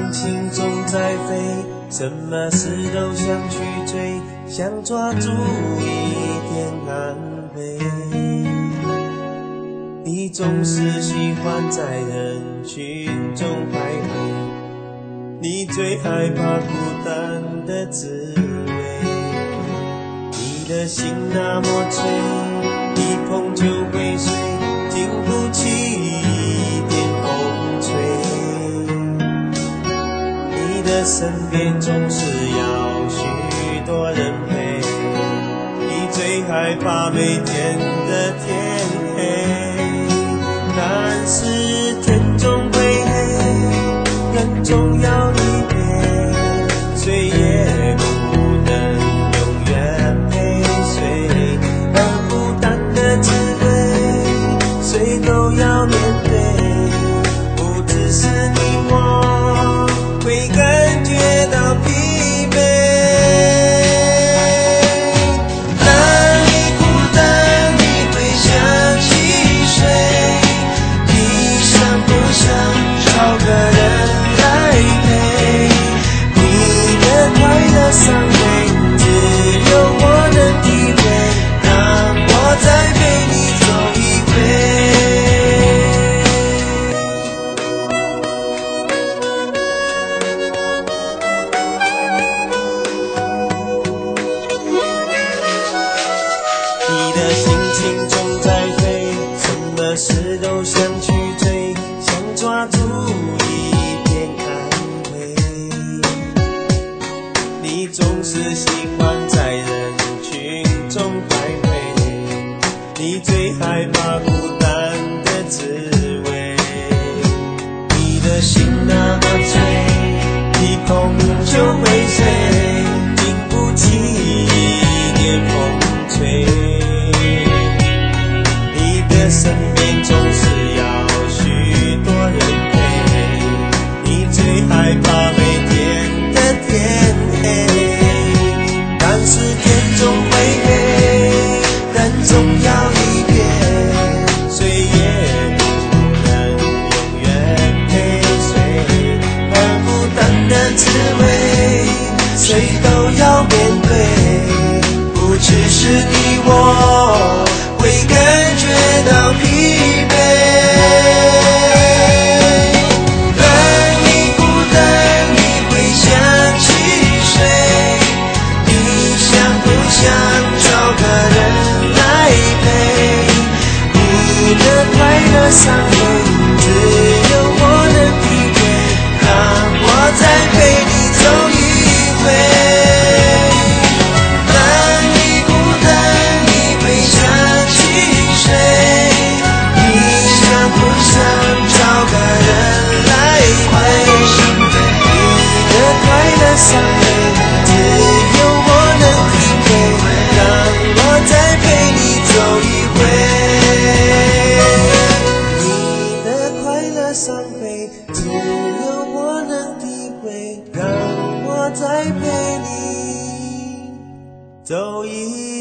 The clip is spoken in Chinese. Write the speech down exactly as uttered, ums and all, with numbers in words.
情总在飞，什么事都想去追，想抓住一点安慰。你总是喜欢在人群中徘徊，你最害怕孤单的滋味。你的心那么脆，一碰就会碎，经不起一点风吹。你的身边总是要许多人陪，你最害怕每天的天黑。但是天总会黑，人总要离别，谁也不能永远陪谁。而孤单的滋味，谁都要面对，不只是你我会感觉到疲惫。当你孤单，你会想起谁？你想不想找个人来陪？你的快乐伤悲，只有我能体会，让我再陪你走一回。你的心情总在飞，什么事都想去追，想抓住一点安慰。你总是喜欢在人群中徘徊，你最害怕孤单的滋味。你的心那么脆，一碰就会碎，经不起一点风吹。你的身边总是要许多人陪，你最害怕每天的天黑。但是天总会黑，人总要离别，谁也不能永远陪谁。而孤单的滋味，谁都要面对，不只是你我会感觉到疲惫。当你孤单，你会想起谁？你想不想找个人来陪？你的快乐伤悲，只有我能体会，让我再陪你走一回。当你孤单，你会想起谁？你想不想找个人来陪？你的快乐伤悲，只有我能体会，让我再陪你走一回。你的快乐伤悲，只有我能体会，让我再陪你走一回。